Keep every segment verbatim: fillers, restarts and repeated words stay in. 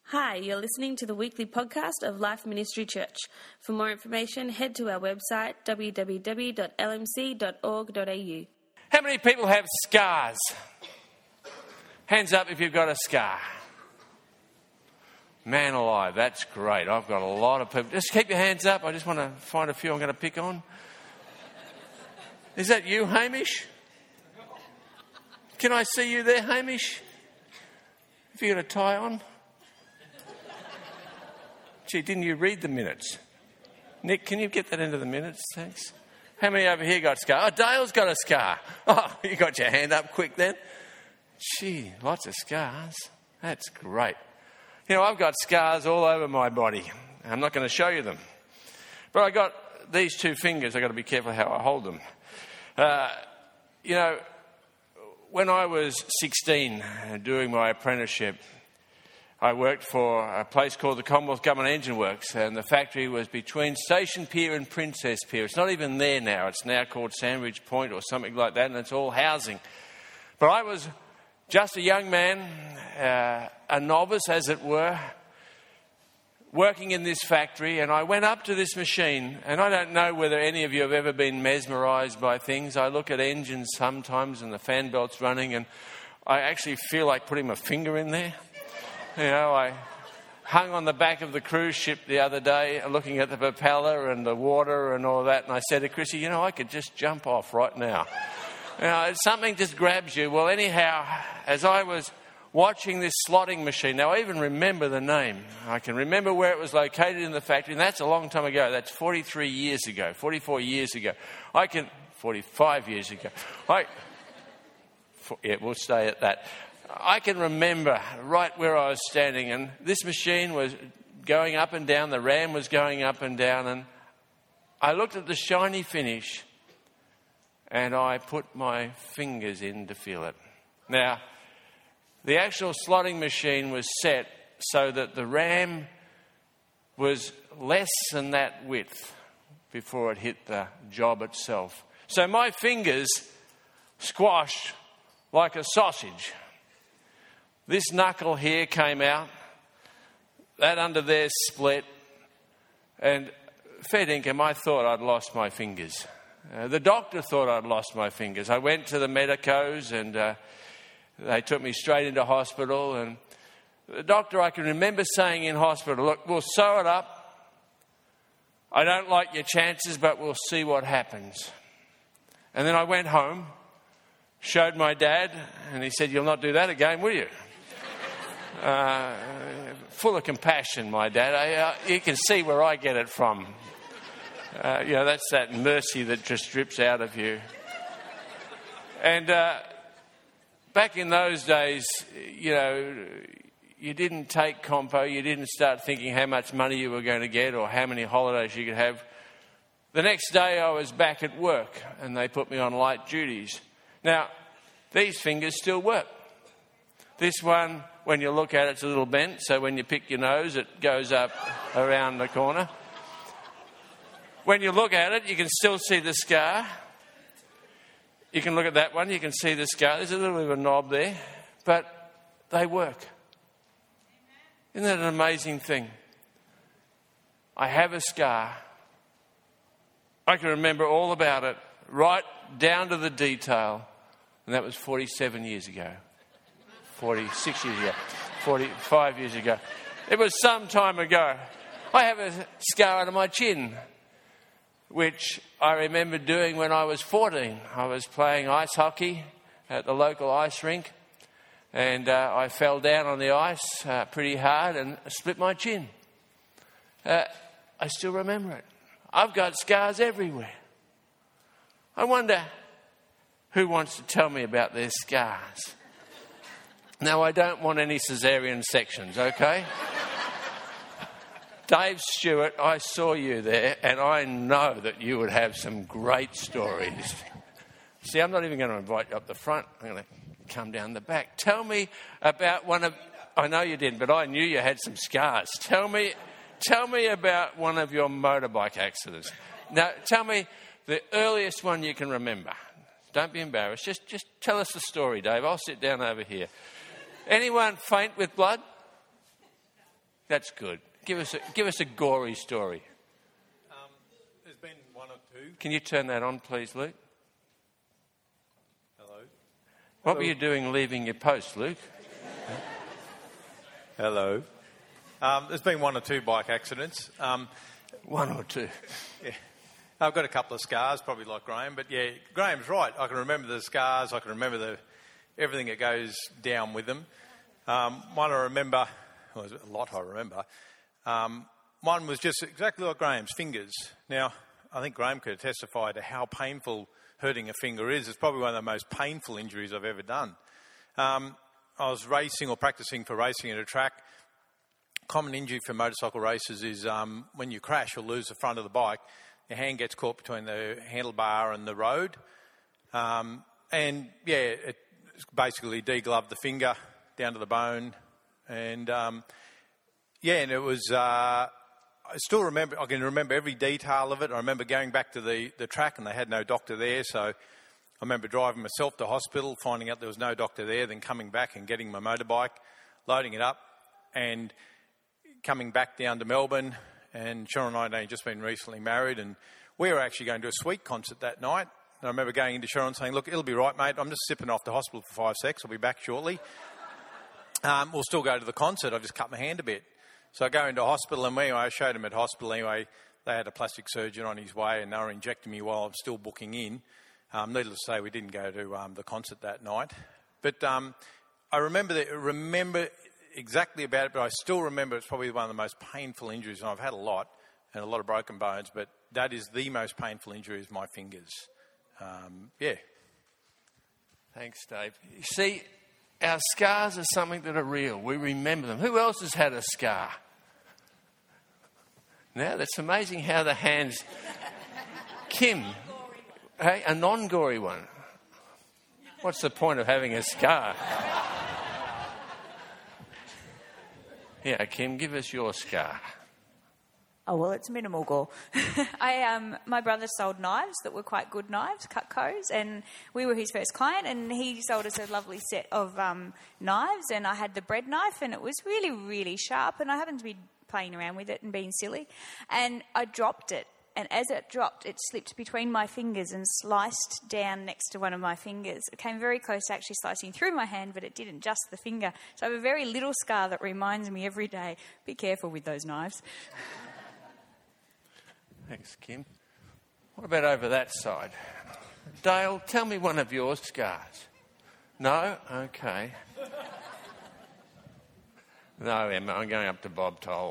Hi, you're listening to the weekly podcast of Life Ministry Church. For more information, head to our website w w w dot l m c dot org dot a u. How many people have scars? Hands up if you've got a scar. Man alive, that's great. I've got a lot of people. Just keep your hands up. I just want to find a few I'm going to pick on. Is that you, Hamish? Can I see you there, Hamish? Have you got a tie on? Gee, didn't you read the minutes? Nick, can you get that into the minutes? Thanks. How many over here got a scar? Oh, Dale's got a scar. Oh, you got your hand up quick then. Gee, lots of scars. That's great. You know, I've got scars all over my body. I'm not going to show you them. But I got these two fingers. I've got to be careful how I hold them. Uh, you know, when I was sixteen, doing my apprenticeship, I worked for a place called the Commonwealth Government Engine Works, and the factory was between Station Pier and Princess Pier. It's not even there now. It's now called Sandwich Point or something like that, and it's all housing. But I was just a young man, uh, a novice, as it were, working in this factory, and I went up to this machine, and I don't know whether any of you have ever been mesmerised by things. I look at engines sometimes, and the fan belt's running, and I actually feel like putting my finger in there. You know, I hung on the back of the cruise ship the other day looking at the propeller and the water and all that, and I said to Chrissy, you know, I could just jump off right now. You know, something just grabs you. Well, anyhow, as I was watching this slotting machine, now I even remember the name. I can remember where it was located in the factory, and that's a long time ago. That's forty-three years ago, forty-four years ago. I can, forty-five years ago. I, for, yeah, we'll stay at that. I can remember right where I was standing, and this machine was going up and down, the ram was going up and down, and I looked at the shiny finish, and I put my fingers in to feel it. Now, the actual slotting machine was set so that the ram was less than that width before it hit the job itself. So my fingers squashed like a sausage. This knuckle here came out, that under there split, and fair dinkum, I thought I'd lost my fingers. Uh, the doctor thought I'd lost my fingers. I went to the medicos, and uh, they took me straight into hospital, and the doctor, I can remember saying in hospital, look, we'll sew it up. I don't like your chances, but we'll see what happens. And then I went home, showed my dad, and he said, you'll not do that again, will you? Uh, full of compassion, my dad. I, uh, you can see where I get it from. Uh, you know, that's that mercy that just drips out of you. And uh, back in those days, you know, you didn't take compo, you didn't start thinking how much money you were going to get or how many holidays you could have. The next day I was back at work, and they put me on light duties. Now, these fingers still work. This one, when you look at it, it's a little bent, so when you pick your nose, it goes up around the corner. When you look at it, you can still see the scar. You can look at that one, you can see the scar. There's a little bit of a knob there, but they work. Isn't that an amazing thing? I have a scar. I can remember all about it, right down to the detail, and that was forty-seven years ago. forty-six years ago, forty-five years ago. It was some time ago. I have a scar under my chin, which I remember doing when I was fourteen. I was playing ice hockey at the local ice rink, and uh, I fell down on the ice uh, pretty hard and split my chin. Uh, I still remember it. I've got scars everywhere. I wonder who wants to tell me about their scars. Now, I don't want any caesarean sections, okay? Dave Stewart, I saw you there, and I know that you would have some great stories. See, I'm not even going to invite you up the front. I'm going to come down the back. Tell me about one of... I know you didn't, but I knew you had some scars. Tell me, tell me about one of your motorbike accidents. Now, tell me the earliest one you can remember. Don't be embarrassed. Just, just tell us the story, Dave. I'll sit down over here. Anyone faint with blood? That's good. Give us a, give us a gory story. Um, there's been one or two. Can you turn that on, please, Luke? Hello. What Hello. were you doing leaving your post, Luke? Hello. Um, there's been one or two bike accidents. Um, One or two. yeah. I've got a couple of scars, probably like Graham, but yeah, Graham's right. I can remember the scars. I can remember the everything that goes down with them. Um, one I remember, well, there's a lot I remember. Um, one was just exactly like Graham's, fingers. Now, I think Graham could testify to how painful hurting a finger is. It's probably one of the most painful injuries I've ever done. Um, I was racing or practicing for racing at a track. Common injury for motorcycle racers is um, when you crash or lose the front of the bike, your hand gets caught between the handlebar and the road. Um, and, yeah, it basically degloved the finger down to the bone. And, um, yeah, and it was... Uh, I still remember, I can remember every detail of it. I remember going back to the, the track and they had no doctor there. So I remember driving myself to hospital, finding out there was no doctor there, then coming back and getting my motorbike, loading it up and coming back down to Melbourne. And Sharon and I had only just been recently married and we were actually going to a Sweet concert that night. And I remember going into Sharon saying, look, it'll be right, mate. I'm just sipping off the hospital for five secs. I'll be back shortly. Um, we'll still go to the concert. I've just cut my hand a bit. So I go into hospital and anyway, I showed him at hospital anyway. They had a plastic surgeon on his way and they were injecting me while I'm still booking in. Um, needless to say, we didn't go to um, the concert that night. But um, I remember that, remember exactly about it, but I still remember it's probably one of the most painful injuries. And I've had a lot and a lot of broken bones, but that is the most painful injury is my fingers. Um, yeah. Thanks, Dave. You see, our scars are something that are real. We remember them. Who else has had a scar? Now, that's amazing how the hands... Kim, hey, a non-gory one. What's the point of having a scar? Yeah, Kim, give us your scar. Oh, well, it's minimal gore. I, um, my brother sold knives that were quite good knives, Cutcos, and we were his first client, and he sold us a lovely set of um, knives, and I had the bread knife, and it was really, really sharp, and I happened to be playing around with it and being silly, and I dropped it, and as it dropped, it slipped between my fingers and sliced down next to one of my fingers. It came very close to actually slicing through my hand, but it didn't, just the finger. So I have a very little scar that reminds me every day, be careful with those knives. Thanks, Kim. What about over that side? Dale, tell me one of your scars. No? Okay. No, Emma, I'm going up to Bob Toll.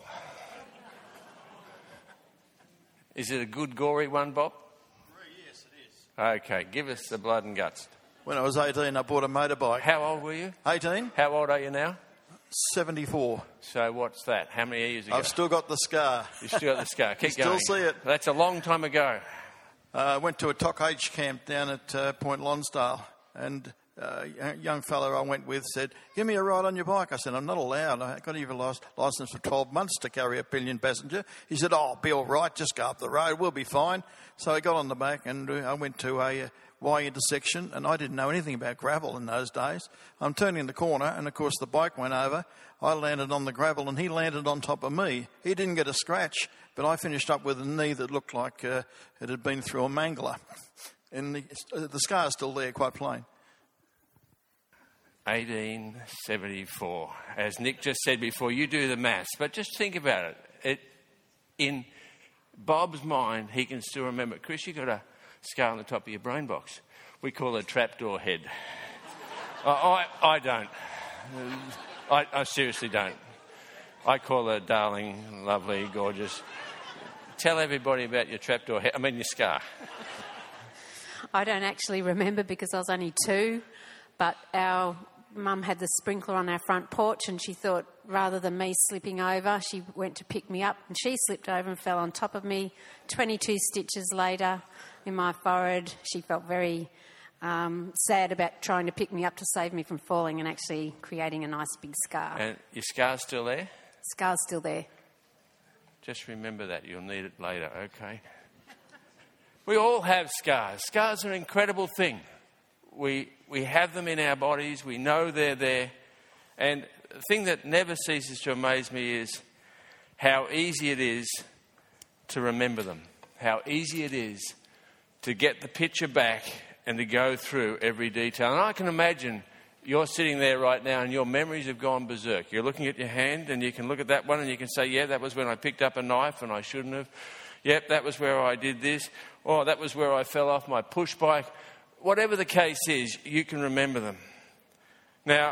Is it a good gory one, Bob? Yes, it is. Okay, give us the blood and guts. When I was eighteen, I bought a motorbike. How old were you? eighteen? How old are you now? seventy-four. So what's that? How many years ago? I've still got the scar. You've still got the scar. Keep Still going. see it. That's a long time ago. I uh, went to a T O C H camp down at uh, Point Lonsdale, and uh, a young fellow I went with said, give me a ride on your bike. I said, I'm not allowed. I got even lost licence for twelve months to carry a pillion passenger. He said, oh, I'll be all right. Just go up the road. We'll be fine. So I got on the back and uh, I went to a uh, Y intersection, and I didn't know anything about gravel in those days. I'm turning the corner, and of course the bike went over. I landed on the gravel, and he landed on top of me. He didn't get a scratch, but I finished up with a knee that looked like uh, it had been through a mangler. And the, uh, the scar's still there, quite plain. eighteen seventy-four. As Nick just said before, you do the maths, but just think about it. It in Bob's mind, he can still remember it. Chris, you got a scar on the top of your brain box. We call it trapdoor head. I, I, I don't. I, I seriously don't. I call her darling, lovely, gorgeous. Tell everybody about your trapdoor head. I mean, your scar. I don't actually remember because I was only two, but our mum had the sprinkler on our front porch, and she thought rather than me slipping over, she went to pick me up, and she slipped over and fell on top of me. twenty-two stitches later in my forehead. She felt very um, sad about trying to pick me up to save me from falling and actually creating a nice big scar. And your scar's still there? Scar's still there. Just remember that. You'll need it later, okay? We all have scars. Scars are an incredible thing. We we have them in our bodies. We know they're there. And the thing that never ceases to amaze me is how easy it is to remember them, how easy it is to get the picture back and to go through every detail. And I can imagine you're sitting there right now and your memories have gone berserk. You're looking at your hand and you can look at that one and you can say, yeah, that was when I picked up a knife and I shouldn't have. Yep, that was where I did this. Oh, that was where I fell off my push bike. Whatever the case is, you can remember them. Now,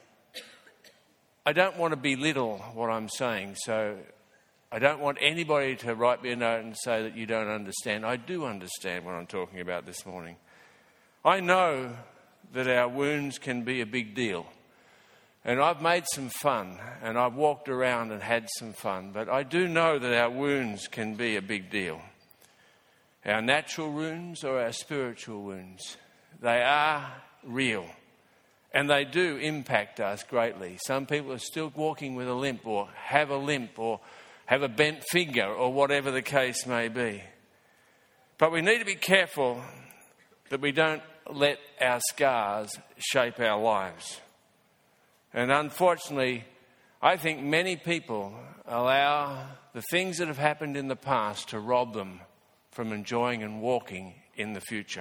I don't want to belittle what I'm saying, so I don't want anybody to write me a note and say that you don't understand. I do understand what I'm talking about this morning. I know that our wounds can be a big deal. And I've made some fun, and I've walked around and had some fun, but I do know that our wounds can be a big deal. Our natural wounds or our spiritual wounds, they are real, and they do impact us greatly. Some people are still walking with a limp, or have a limp, or have a bent finger, or whatever the case may be. But we need to be careful that we don't let our scars shape our lives. And unfortunately, I think many people allow the things that have happened in the past to rob them from enjoying and walking in the future.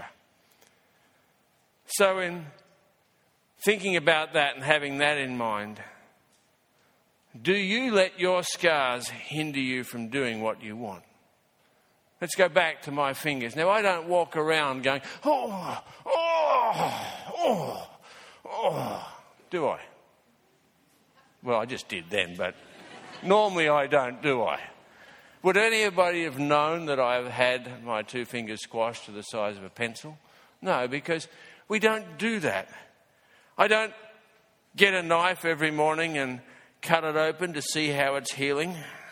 So in thinking about that and having that in mind, do you let your scars hinder you from doing what you want? Let's go back to my fingers. Now, I don't walk around going, oh, oh, oh, oh. Do I? Well, I just did then, but normally I don't, do I? Would anybody have known that I've had my two fingers squashed to the size of a pencil? No, because we don't do that. I don't get a knife every morning and cut it open to see how it's healing.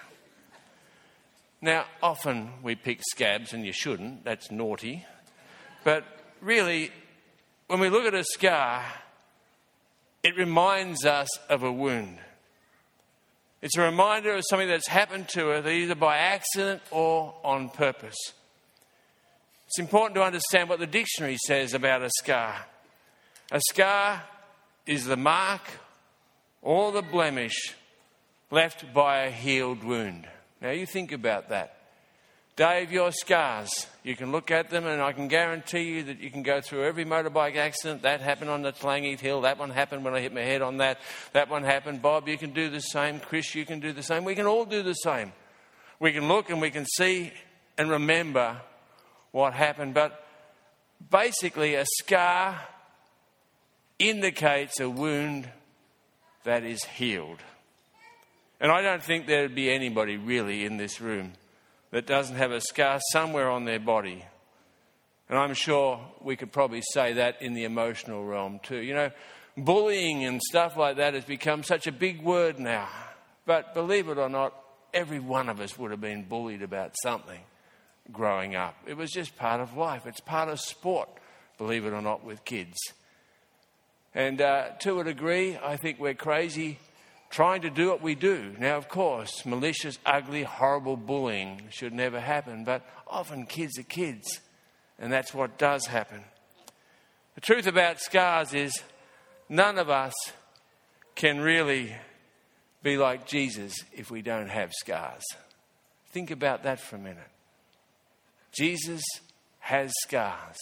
Now, often we pick scabs, and you shouldn't. That's naughty. But really, when we look at a scar, it reminds us of a wound. It's a reminder of something that's happened to us, either by accident or on purpose. It's important to understand what the dictionary says about a scar. A scar is the mark or the blemish left by a healed wound. Now, you think about that. Dave, your scars, you can look at them and I can guarantee you that you can go through every motorbike accident. That happened on the Tlangit Hill. That one happened when I hit my head on that. That one happened. Bob, you can do the same. Chris, you can do the same. We can all do the same. We can look and we can see and remember what happened. But basically, a scar indicates a wound that is healed. And I don't think there would be anybody really in this room that doesn't have a scar somewhere on their body. And I'm sure we could probably say that in the emotional realm too. You know, bullying and stuff like that has become such a big word now. But believe it or not, every one of us would have been bullied about something growing up. It was just part of life. It's part of sport, believe it or not, with kids. And uh, to a degree, I think we're crazy trying to do what we do. Now, of course, malicious, ugly, horrible bullying should never happen, but often kids are kids, and that's what does happen. The truth about scars is none of us can really be like Jesus if we don't have scars. Think about that for a minute. Jesus has scars.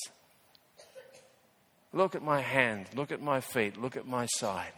Look at my hand, look at my feet, look at my side.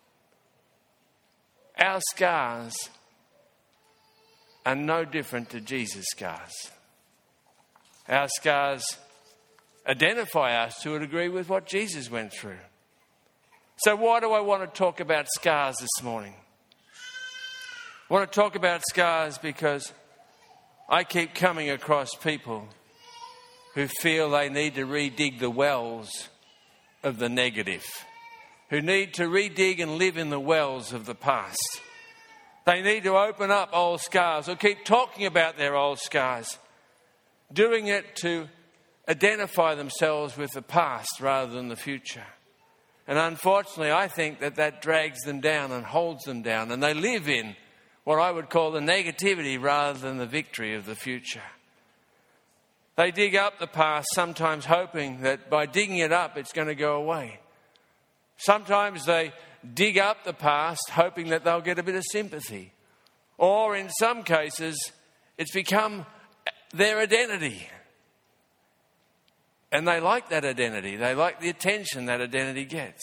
Our scars are no different to Jesus' scars. Our scars identify us to a degree with what Jesus went through. So why do I want to talk about scars this morning? I want to talk about scars because I keep coming across people who feel they need to redig the wells of the negative, who need to redig and live in the wells of the past. They need to open up old scars or keep talking about their old scars, doing it to identify themselves with the past rather than the future. And unfortunately, I think that that drags them down and holds them down, and they live in what I would call the negativity rather than the victory of the future. They dig up the past, sometimes hoping that by digging it up, it's going to go away. Sometimes they dig up the past, hoping that they'll get a bit of sympathy. Or in some cases, it's become their identity. And they like that identity. They like the attention that identity gets.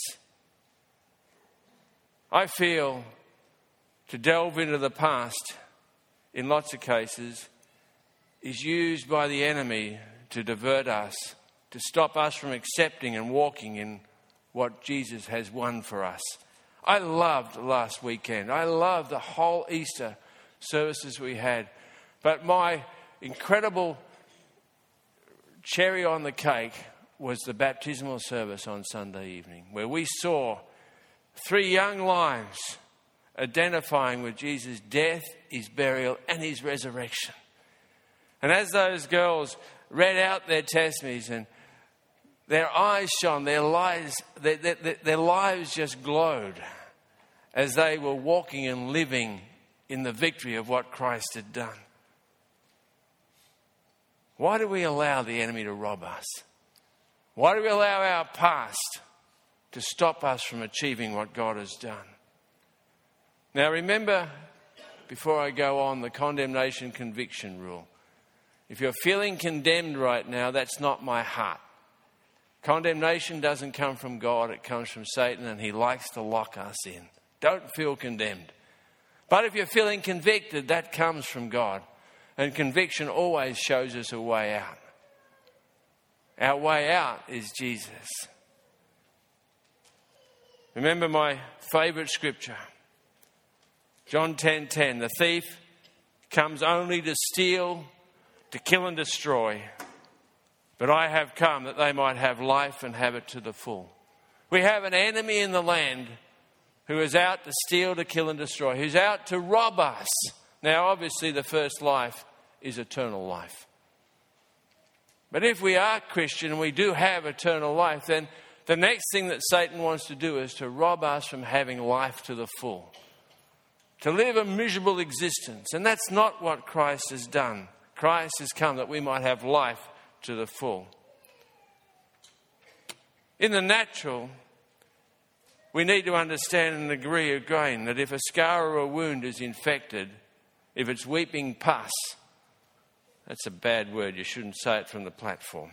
I feel to delve into the past, in lots of cases, is used by the enemy to divert us, to stop us from accepting and walking in what Jesus has won for us. I loved last weekend. I loved the whole Easter services we had. But my incredible cherry on the cake was the baptismal service on Sunday evening, where we saw three young lives identifying with Jesus' death, his burial, and his resurrection. And as those girls read out their testimonies and their eyes shone, their lives, their, their, their lives just glowed as they were walking and living in the victory of what Christ had done. Why do we allow the enemy to rob us? Why do we allow our past to stop us from achieving what God has done? Now remember, before I go on, the condemnation conviction rule. If you're feeling condemned right now, that's not my heart. Condemnation doesn't come from God, it comes from Satan, and he likes to lock us in. Don't feel condemned. But if you're feeling convicted, that comes from God. And conviction always shows us a way out. Our way out is Jesus. Remember my favourite scripture. John ten ten. The thief comes only to steal, to kill and destroy. But I have come that they might have life and have it to the full. We have an enemy in the land who is out to steal, to kill and destroy, who's out to rob us. Now, obviously, the first life is eternal life. But if we are Christian and we do have eternal life, then the next thing that Satan wants to do is to rob us from having life to the full, to live a miserable existence. And that's not what Christ has done. Christ has come that we might have life to the full. In the natural, we need to understand and agree again that if a scar or a wound is infected, if it's weeping pus, that's a bad word, you shouldn't say it from the platform,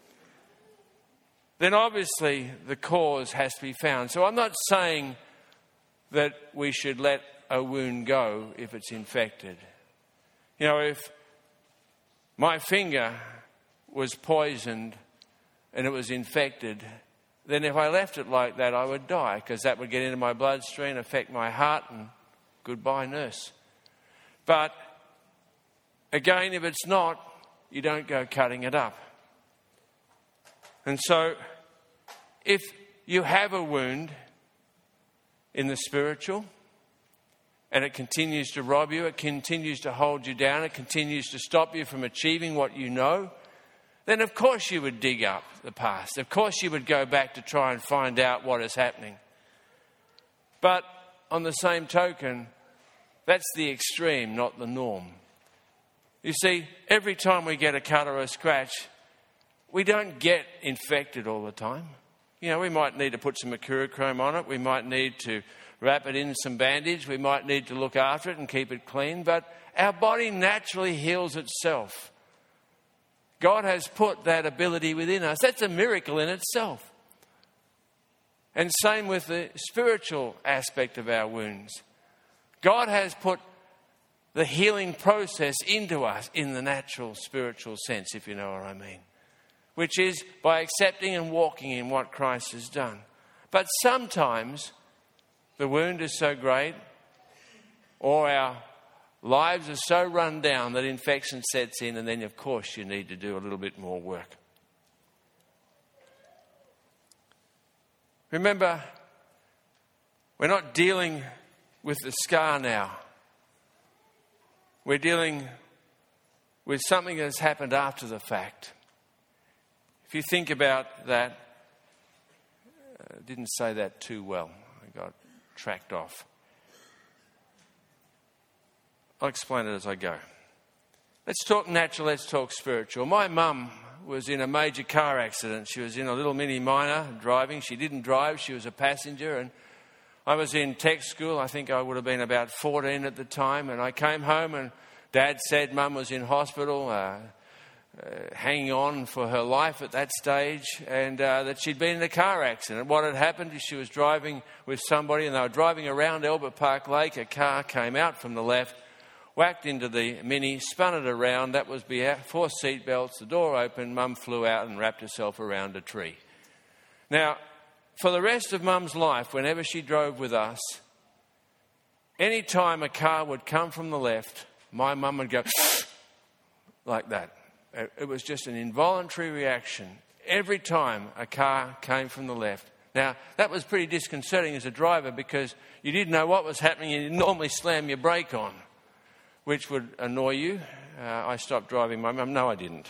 then obviously the cause has to be found. So I'm not saying that we should let a wound go if it's infected. You know, if my finger was poisoned and it was infected, then if I left it like that, I would die, because that would get into my bloodstream, affect my heart, and goodbye, nurse. But again, if it's not, you don't go cutting it up. And so, if you have a wound in the spiritual, and it continues to rob you, it continues to hold you down, it continues to stop you from achieving what you know, then of course you would dig up the past. Of course you would go back to try and find out what is happening. But on the same token, that's the extreme, not the norm. You see, every time we get a cut or a scratch, we don't get infected all the time. You know, we might need to put some mercurochrome on it. We might need to wrap it in some bandage. We might need to look after it and keep it clean. But our body naturally heals itself. God has put that ability within us. That's a miracle in itself. And same with the spiritual aspect of our wounds. God has put the healing process into us in the natural spiritual sense, if you know what I mean, which is by accepting and walking in what Christ has done. But sometimes the wound is so great, or our lives are so run down that infection sets in, and then of course you need to do a little bit more work. Remember, we're not dealing with the scar now. We're dealing with something that's happened after the fact. If you think about that, I didn't say that too well. I got tracked off. I'll explain it as I go. Let's talk natural, let's talk spiritual. My mum was in a major car accident. She was in a little Mini Minor driving. She didn't drive, she was a passenger. And I was in tech school. I think I would have been about fourteen at the time. And I came home and Dad said Mum was in hospital, uh, uh, hanging on for her life at that stage, and uh, that she'd been in a car accident. What had happened is she was driving with somebody and they were driving around Albert Park Lake. A car came out from the left, whacked into the Mini, spun it around. That was before seat belts. The door opened. Mum flew out and wrapped herself around a tree. Now, for the rest of Mum's life, whenever she drove with us, any time a car would come from the left, my mum would go like that. It was just an involuntary reaction every time a car came from the left. Now, that was pretty disconcerting as a driver because you didn't know what was happening and you'd normally slam your brake on, which would annoy you. Uh, I stopped driving my mum. No, I didn't.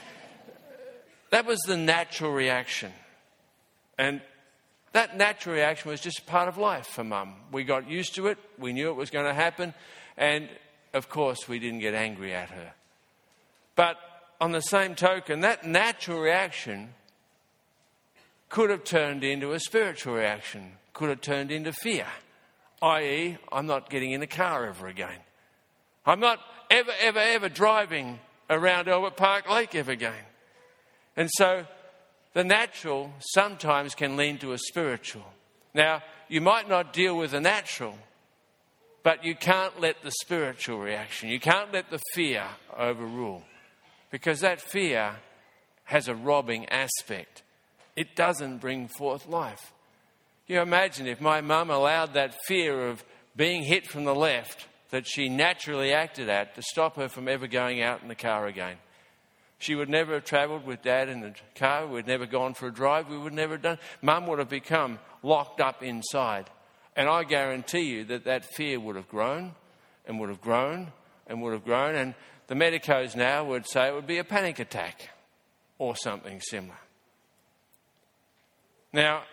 That was the natural reaction. And that natural reaction was just part of life for Mum. We got used to it. We knew it was going to happen. And, of course, we didn't get angry at her. But on the same token, that natural reaction could have turned into a spiritual reaction, could have turned into fear, that is, I'm not getting in a car ever again. I'm not ever, ever, ever driving around Albert Park Lake ever again. And so the natural sometimes can lead to a spiritual. Now, you might not deal with the natural, but you can't let the spiritual reaction, you can't let the fear overrule, because that fear has a robbing aspect. It doesn't bring forth life. You imagine if my mum allowed that fear of being hit from the left that she naturally acted at to stop her from ever going out in the car again. She would never have travelled with Dad in the car. We'd never gone for a drive. We would never have done. Mum would have become locked up inside. And I guarantee you that that fear would have grown and would have grown and would have grown. And the medicos now would say it would be a panic attack or something similar. Now,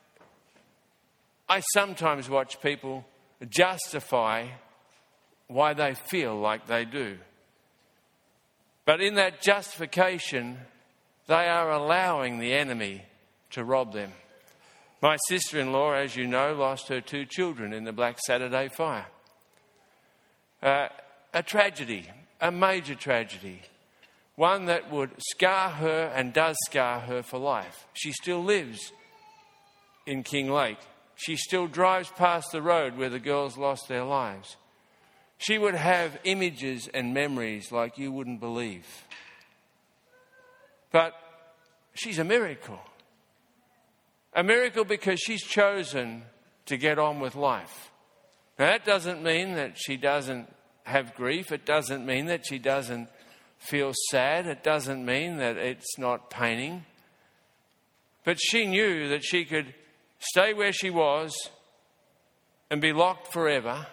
I sometimes watch people justify why they feel like they do. But in that justification, they are allowing the enemy to rob them. My sister-in-law, as you know, lost her two children in the Black Saturday fire. Uh, a tragedy, a major tragedy, one that would scar her and does scar her for life. She still lives in Kinglake. She still drives past the road where the girls lost their lives. She would have images and memories like you wouldn't believe. But she's a miracle. A miracle because she's chosen to get on with life. Now, that doesn't mean that she doesn't have grief. It doesn't mean that she doesn't feel sad. It doesn't mean that it's not paining. But she knew that she could stay where she was and be locked forever,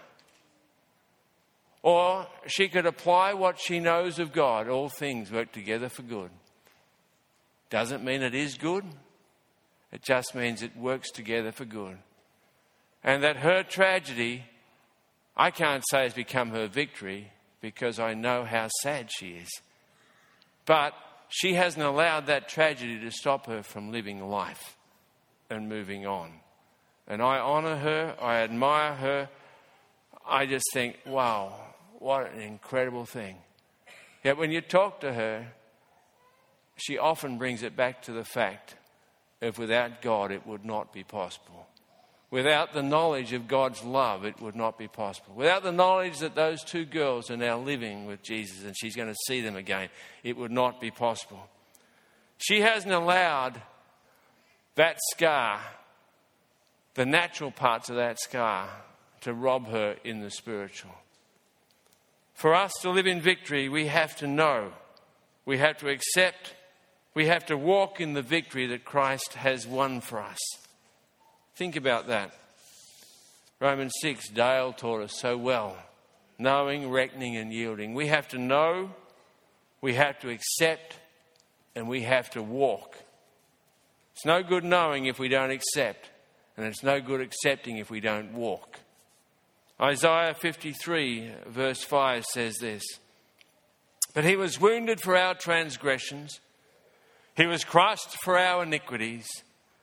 or she could apply what she knows of God. All things work together for good. Doesn't mean it is good. It just means it works together for good. And that her tragedy, I can't say has become her victory because I know how sad she is. But she hasn't allowed that tragedy to stop her from living life and moving on. And I honour her. I admire her. I just think, wow, what an incredible thing. Yet when you talk to her, she often brings it back to the fact of without God it would not be possible. Without the knowledge of God's love, it would not be possible. Without the knowledge that those two girls are now living with Jesus and she's going to see them again, it would not be possible. She hasn't allowed that scar, the natural parts of that scar, to rob her in the spiritual. For us to live in victory, we have to know, we have to accept, we have to walk in the victory that Christ has won for us. Think about that. Romans six, Dale taught us so well. Knowing, reckoning and yielding. We have to know, we have to accept, and we have to walk. It's no good knowing if we don't accept, and it's no good accepting if we don't walk. Isaiah fifty-three verse five says this: But he was wounded for our transgressions, he was crushed for our iniquities.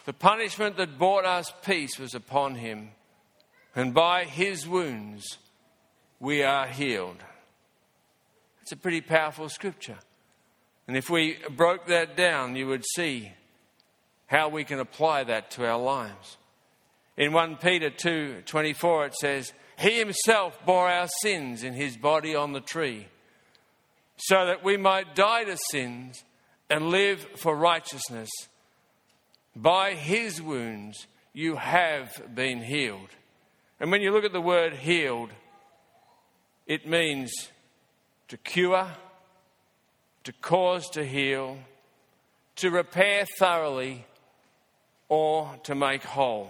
The punishment that brought us peace was upon him, and by his wounds we are healed. It's a pretty powerful scripture. And if we broke that down, you would see how we can apply that to our lives. In First Peter two twenty-four it says, he himself bore our sins in his body on the tree, so that we might die to sins and live for righteousness. By his wounds you have been healed. And when you look at the word healed, it means to cure, to cause to heal, to repair thoroughly, or to make whole.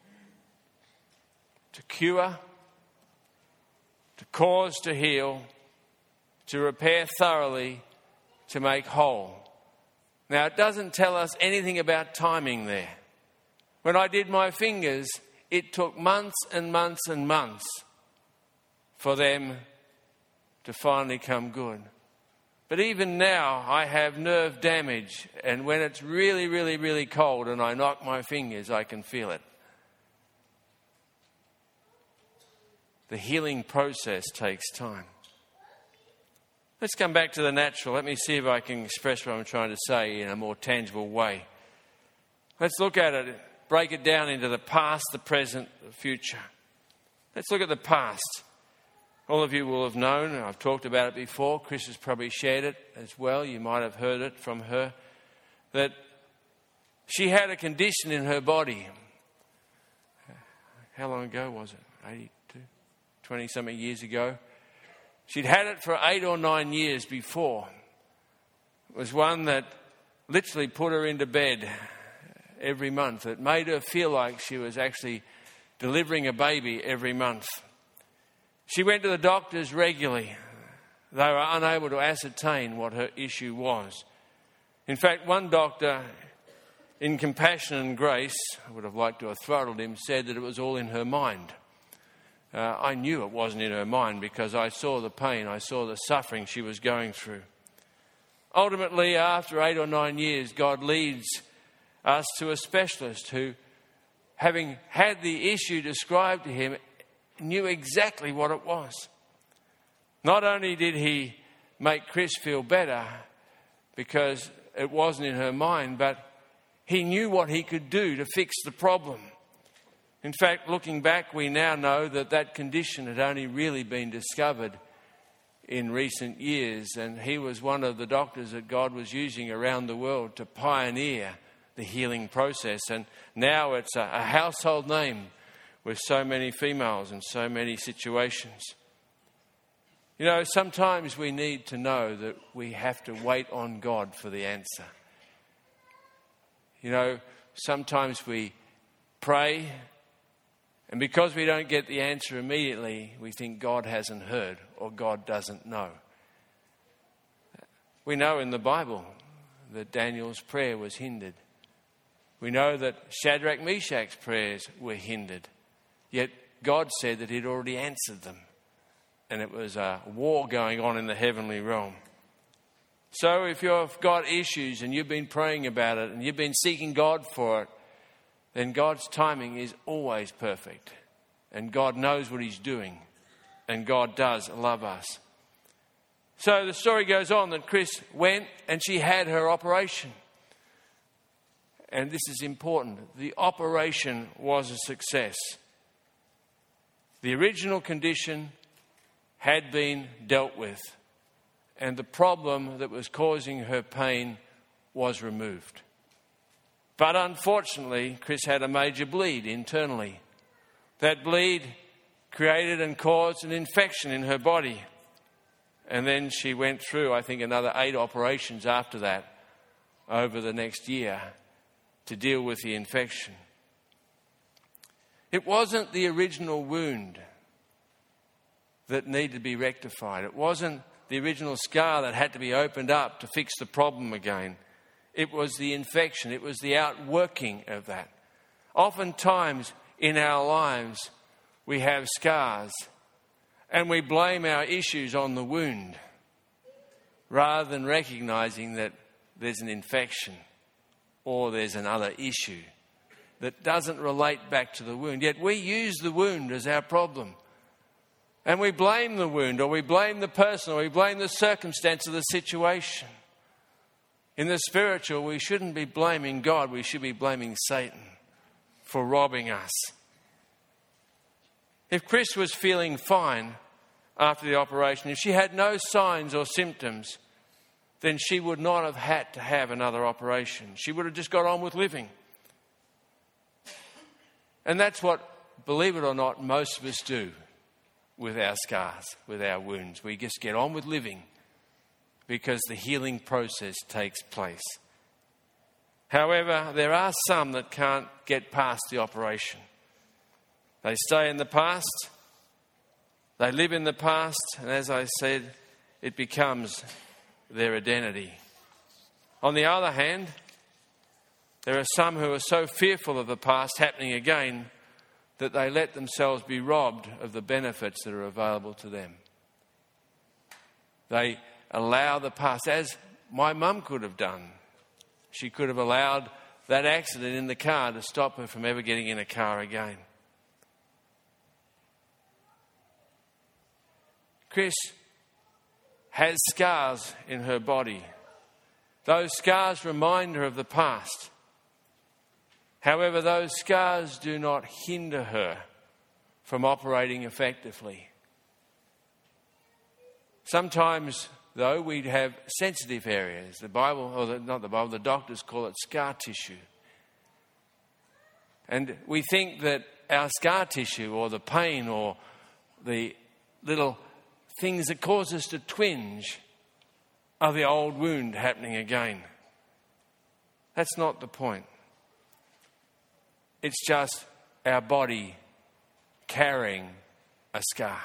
To cure, to cause to heal, to repair thoroughly, to make whole. Now, it doesn't tell us anything about timing there. When I did my fingers, it took months and months and months for them to finally come good. But even now, I have nerve damage, and when it's really, really, really cold and I knock my fingers, I can feel it. The healing process takes time. Let's come back to the natural. Let me see if I can express what I'm trying to say in a more tangible way. Let's look at it, break it down into the past, the present, the future. Let's look at the past. All of you will have known, and I've talked about it before, Chris has probably shared it as well, you might have heard it from her, that she had a condition in her body. How long ago was it? eighty-two, twenty-something years ago. She'd had it for eight or nine years before. It was one that literally put her into bed every month. It made her feel like she was actually delivering a baby every month. She went to the doctors regularly. They were unable to ascertain what her issue was. In fact, one doctor, in compassion and grace, I would have liked to have throttled him, said that it was all in her mind. Uh, I knew it wasn't in her mind because I saw the pain, I saw the suffering she was going through. Ultimately, after eight or nine years, God leads us to a specialist who, having had the issue described to him, knew exactly what it was. Not only did he make Chris feel better because it wasn't in her mind, but he knew what he could do to fix the problem. In fact, looking back, we now know that that condition had only really been discovered in recent years, and he was one of the doctors that God was using around the world to pioneer the healing process. And now it's a, a household name with so many females and so many situations. You know, sometimes we need to know that we have to wait on God for the answer. You know, sometimes we pray, and because we don't get the answer immediately, we think God hasn't heard or God doesn't know. We know in the Bible that Daniel's prayer was hindered. We know that Shadrach, Meshach's prayers were hindered. Yet God said that he'd already answered them. And it was a war going on in the heavenly realm. So if you've got issues and you've been praying about it and you've been seeking God for it, then God's timing is always perfect. And God knows what he's doing. And God does love us. So the story goes on that Chris went and she had her operation. And this is important. The operation was a success. The original condition had been dealt with. And the problem that was causing her pain was removed. But unfortunately, Chris had a major bleed internally. That bleed created and caused an infection in her body. And then she went through, I think, another eight operations after that over the next year to deal with the infection. It wasn't the original wound that needed to be rectified. It wasn't the original scar that had to be opened up to fix the problem again. It was the infection. It was the outworking of that. Oftentimes in our lives, we have scars and we blame our issues on the wound rather than recognizing that there's an infection or there's another issue that doesn't relate back to the wound. Yet we use the wound as our problem. And we blame the wound, or we blame the person, or we blame the circumstance of the situation. In the spiritual, we shouldn't be blaming God. We should be blaming Satan for robbing us. If Chris was feeling fine after the operation, if she had no signs or symptoms, then she would not have had to have another operation. She would have just got on with living. And that's what, believe it or not, most of us do with our scars, with our wounds. We just get on with living because the healing process takes place. However, there are some that can't get past the operation. They stay in the past, they live in the past, and as I said, it becomes their identity. On the other hand, there are some who are so fearful of the past happening again that they let themselves be robbed of the benefits that are available to them. They allow the past, as my mum could have done. She could have allowed that accident in the car to stop her from ever getting in a car again. Chris has scars in her body. Those scars remind her of the past. However, those scars do not hinder her from operating effectively. Sometimes, though, we have sensitive areas. The Bible, or the, not the Bible, the doctors call it scar tissue. And we think that our scar tissue, or the pain, or the little things that cause us to twinge, are the old wound happening again. That's not the point. It's just our body carrying a scar.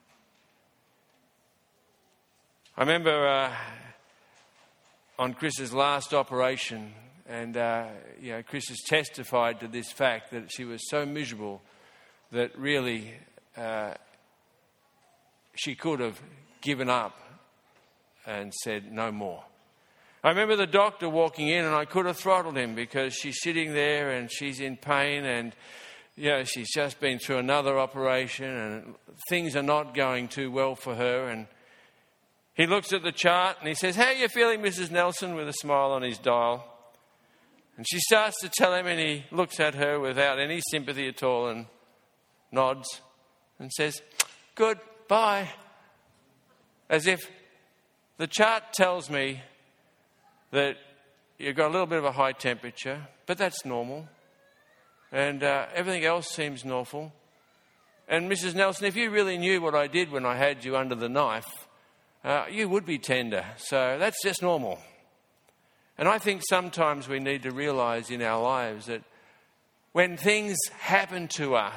I remember uh, on Chris's last operation, and uh, you know, Chris has testified to this fact that she was so miserable that really uh, she could have given up and said no more. I remember the doctor walking in, and I could have throttled him because she's sitting there and she's in pain, and you know, she's just been through another operation and things are not going too well for her. And he looks at the chart and he says, "How are you feeling, Missus Nelson?" with a smile on his dial. And she starts to tell him, and he looks at her without any sympathy at all and nods and says, "Good, bye." As if the chart tells me that you've got a little bit of a high temperature, but that's normal. And uh, everything else seems normal. And Missus Nelson, if you really knew what I did when I had you under the knife, uh, you would be tender. So that's just normal. And I think sometimes we need to realise in our lives that when things happen to us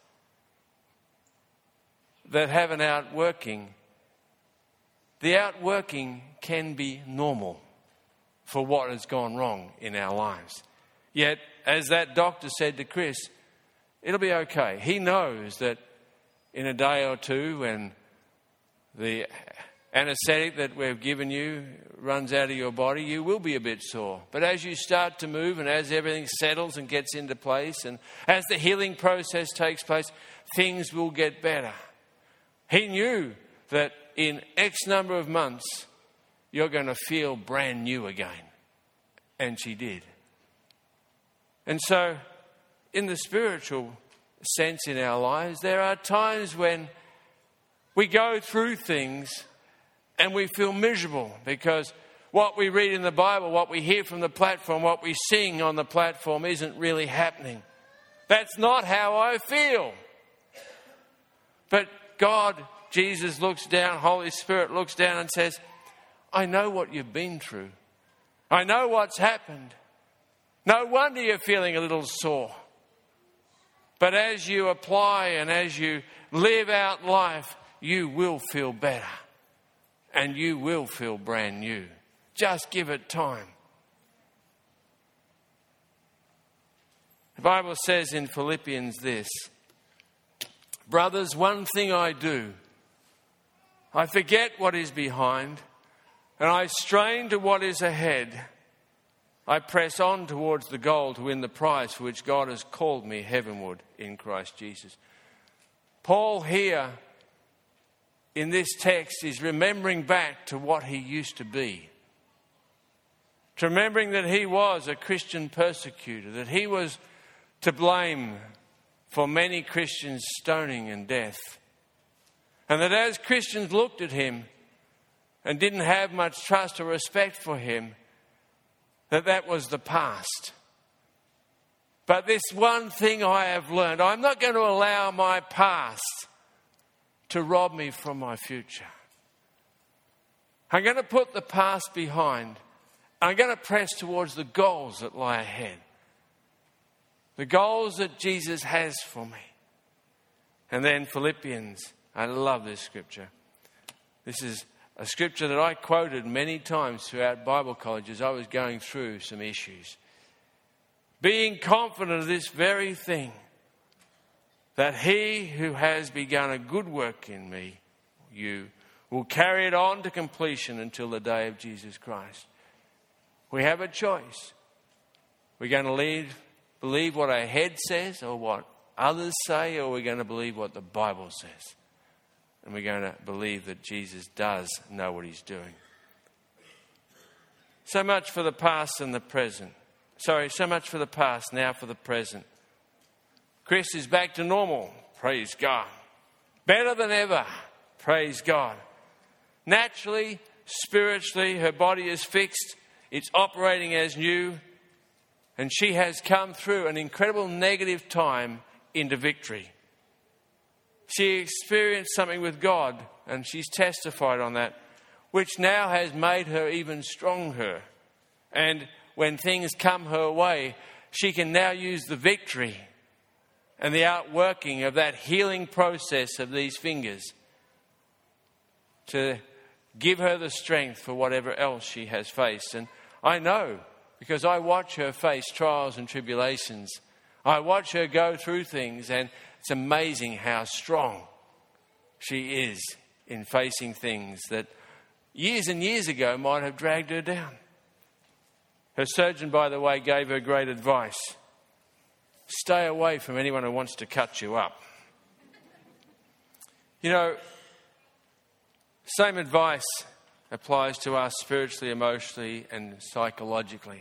that have an outworking, the outworking can be normal for what has gone wrong in our lives. Yet, as that doctor said to Chris, it'll be okay. He knows that in a day or two, when the anaesthetic that we've given you runs out of your body, you will be a bit sore. But as you start to move and as everything settles and gets into place and as the healing process takes place, things will get better. He knew that in X number of months, you're going to feel brand new again. And she did. And so, in the spiritual sense in our lives, there are times when we go through things and we feel miserable because what we read in the Bible, what we hear from the platform, what we sing on the platform isn't really happening. That's not how I feel. But God, Jesus looks down, Holy Spirit looks down and says, "I know what you've been through. I know what's happened. No wonder you're feeling a little sore. But as you apply and as you live out life, you will feel better. And you will feel brand new. Just give it time." The Bible says in Philippians this, "Brothers, one thing I do, I forget what is behind, and I strain to what is ahead. I press on towards the goal to win the prize for which God has called me heavenward in Christ Jesus. Paul here in this text is remembering back to what he used to be. To remembering that he was a Christian persecutor, that he was to blame for many Christians' stoning and death. And that as Christians looked at him and didn't have much trust or respect for him, that that was the past. But this one thing I have learned, I'm not going to allow my past to rob me from my future. I'm going to put the past behind. I'm going to press towards the goals that lie ahead. The goals that Jesus has for me. And then Philippians. I love this scripture. This is a scripture that I quoted many times throughout Bible college as I was going through some issues. Being confident of this very thing, that he who has begun a good work in me, you, will carry it on to completion until the day of Jesus Christ. We have a choice. We're going to leave, believe what our head says or what others say, or we're going to believe what the Bible says. And we're going to believe that Jesus does know what he's doing. So much for the past and the present. Sorry, so much for the past, now for the present. Chris is back to normal. Praise God. Better than ever. Praise God. Naturally, spiritually, her body is fixed. It's operating as new. And she has come through an incredible negative time into victory. She experienced something with God, and she's testified on that, which now has made her even stronger. And when things come her way, she can now use the victory and the outworking of that healing process of these fingers to give her the strength for whatever else she has faced. And I know, because I watch her face trials and tribulations. I watch her go through things, and it's amazing how strong she is in facing things that years and years ago might have dragged her down. Her surgeon, by the way, gave her great advice. Stay away from anyone who wants to cut you up. You know, same advice applies to us spiritually, emotionally, and psychologically.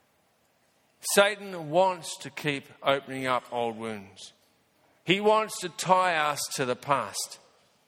Satan wants to keep opening up old wounds. He wants to tie us to the past.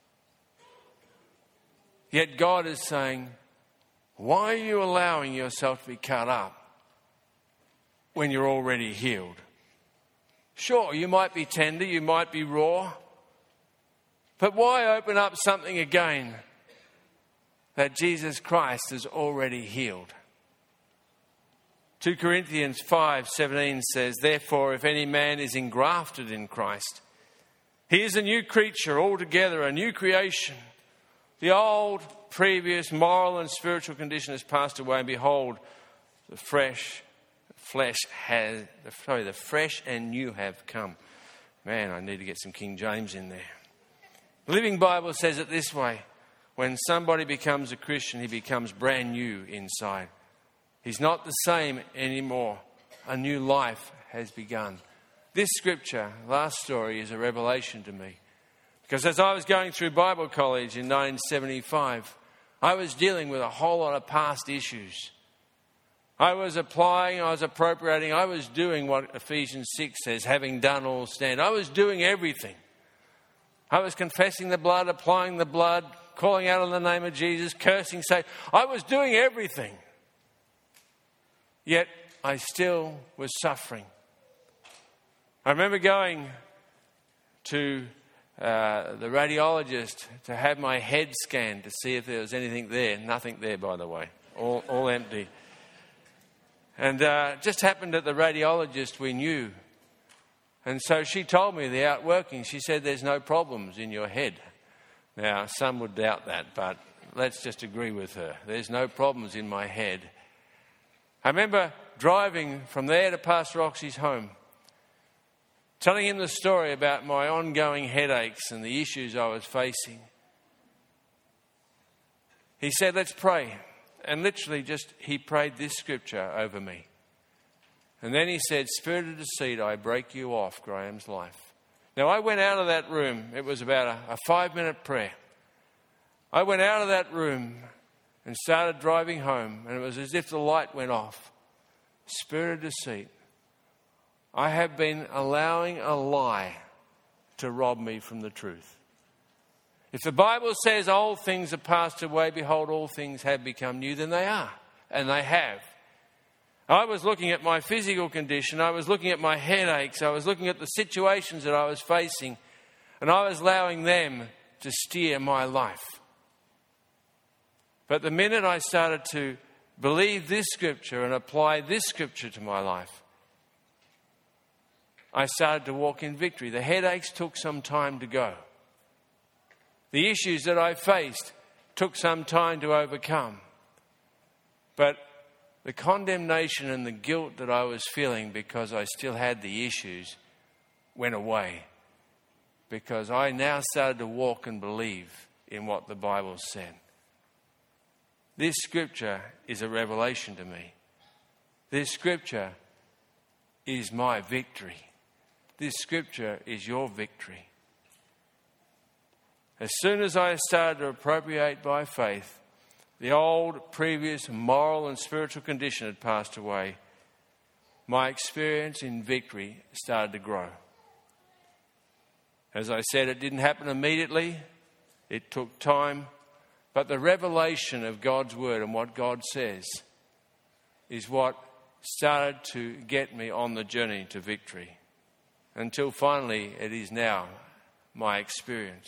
Yet God is saying, why are you allowing yourself to be cut up when you're already healed? Sure, you might be tender, you might be raw, but why open up something again that Jesus Christ has already healed? Second Corinthians five seventeen says, therefore, if any man is engrafted in Christ, he is a new creature altogether, a new creation. The old, previous moral and spiritual condition has passed away, and behold, the fresh flesh has, sorry, the fresh and new have come. Man, I need to get some King James in there. The Living Bible says it this way: when somebody becomes a Christian, he becomes brand new inside. He's not the same anymore. A new life has begun. This scripture, last story, is a revelation to me. Because as I was going through Bible college in nineteen seventy-five, I was dealing with a whole lot of past issues. I was applying, I was appropriating, I was doing what Ephesians six says, having done all stand. I was doing everything. I was confessing the blood, applying the blood, calling out in the name of Jesus, cursing Satan. I was doing everything. Yet I still was suffering. I remember going to uh, the radiologist to have my head scanned to see if there was anything there. Nothing there, by the way. All, all empty. And uh, just happened that the radiologist we knew. And so she told me the outworking. She said, there's no problems in your head. Now, some would doubt that, but let's just agree with her. There's no problems in my head. I remember driving from there to Pastor Oxy's home, telling him the story about my ongoing headaches and the issues I was facing. He said, let's pray. And literally just, he prayed this scripture over me. And then he said, "Spirit of deceit, I break you off Graham's life." Now, I went out of that room. It was about a, a five-minute prayer. I went out of that room and started driving home, and it was as if the light went off. Spirit of deceit. I have been allowing a lie to rob me from the truth. If the Bible says old things are passed away, behold, all things have become new, then they are, and they have. I was looking at my physical condition, I was looking at my headaches, I was looking at the situations that I was facing, and I was allowing them to steer my life. But the minute I started to believe this scripture and apply this scripture to my life, I started to walk in victory. The headaches took some time to go. The issues that I faced took some time to overcome. But the condemnation and the guilt that I was feeling because I still had the issues went away. Because I now started to walk and believe in what the Bible said. This scripture is a revelation to me. This scripture is my victory. This scripture is your victory. As soon as I started to appropriate by faith, the old, previous moral and spiritual condition had passed away. My experience in victory started to grow. As I said, it didn't happen immediately. It took time. But the revelation of God's word and what God says is what started to get me on the journey to victory. Until finally, it is now my experience.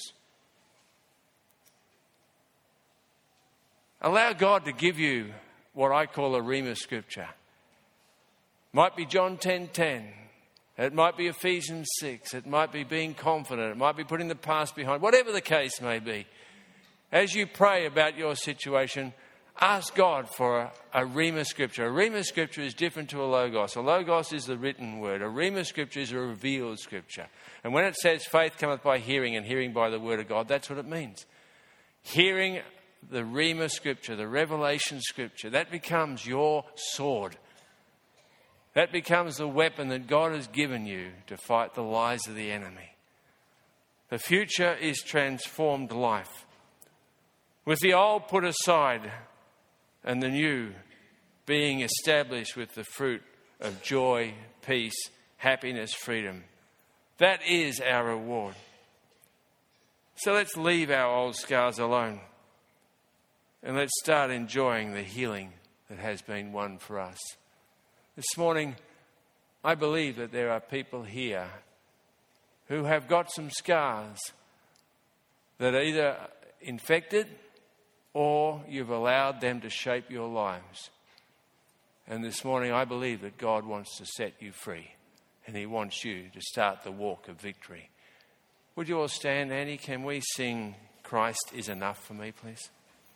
Allow God to give you what I call a Rhema scripture. Might be John ten ten. It might be Ephesians six. It might be being confident. It might be putting the past behind. Whatever the case may be. As you pray about your situation, ask God for a, a Rhema scripture. A Rhema scripture is different to a Logos. A Logos is the written word. A Rhema scripture is a revealed scripture. And when it says faith cometh by hearing and hearing by the word of God, that's what it means. Hearing the Rhema scripture, the revelation scripture, that becomes your sword. That becomes the weapon that God has given you to fight the lies of the enemy. The future is transformed life. With the old put aside and the new being established with the fruit of joy, peace, happiness, freedom. That is our reward. So let's leave our old scars alone and let's start enjoying the healing that has been won for us. This morning, I believe that there are people here who have got some scars that are either infected or you've allowed them to shape your lives. And this morning I believe that God wants to set you free and he wants you to start the walk of victory. Would you all stand, Annie? Can we sing Christ is Enough for Me, please?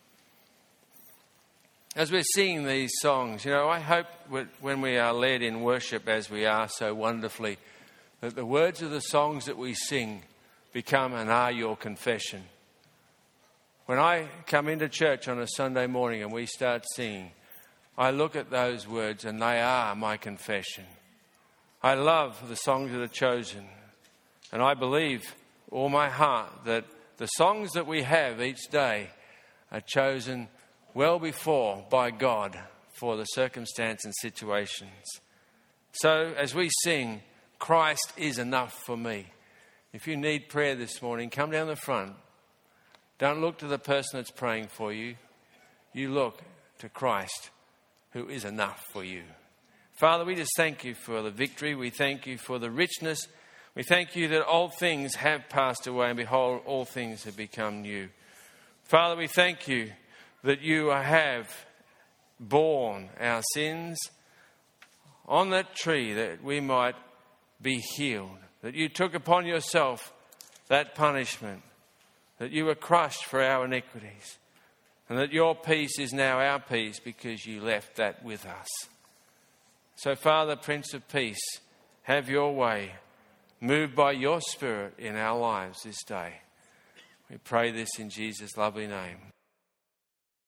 As we're singing these songs, you know, I hope when we are led in worship as we are so wonderfully, that the words of the songs that we sing become and are your confession. When I come into church on a Sunday morning and we start singing, I look at those words and they are my confession. I love the songs that are chosen. And I believe all my heart that the songs that we have each day are chosen well before by God for the circumstance and situations. So as we sing, Christ is enough for me. If you need prayer this morning, come down the front. Don't look to the person that's praying for you. You look to Christ, who is enough for you. Father, we just thank you for the victory. We thank you for the richness. We thank you that all things have passed away and behold, all things have become new. Father, we thank you that you have borne our sins on that tree that we might be healed. That you took upon yourself that punishment. That you were crushed for our iniquities. And that your peace is now our peace because you left that with us. So, Father, Prince of Peace, have your way. Move by your Spirit in our lives this day. We pray this in Jesus' lovely name.